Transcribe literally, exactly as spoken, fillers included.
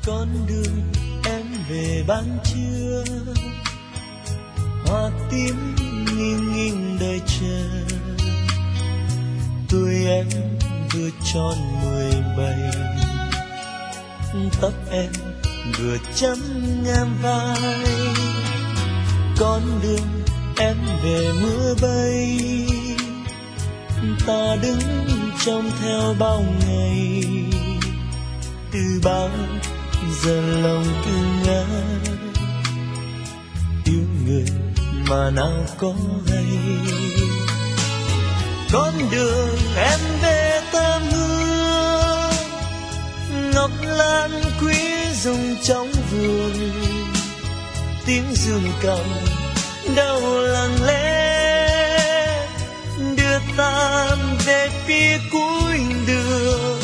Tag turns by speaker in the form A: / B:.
A: con đường em về ban trưa, hoa tím nghiêng nghiêng đợi chờ. Tuổi em vừa tròn mười bảy, tóc em vừa chấm ngang vai. Con đường em về mưa bay, ta đứng trông theo bao ngày. Từ bao giờ lòng cứ ngỡ yêu người mà nào có hay. Con đường em về thơm hương, ngọc lan quý rụng trong vườn. Tiếng dương cầm đâu lặng lẽ đưa ta về phía cuối đường.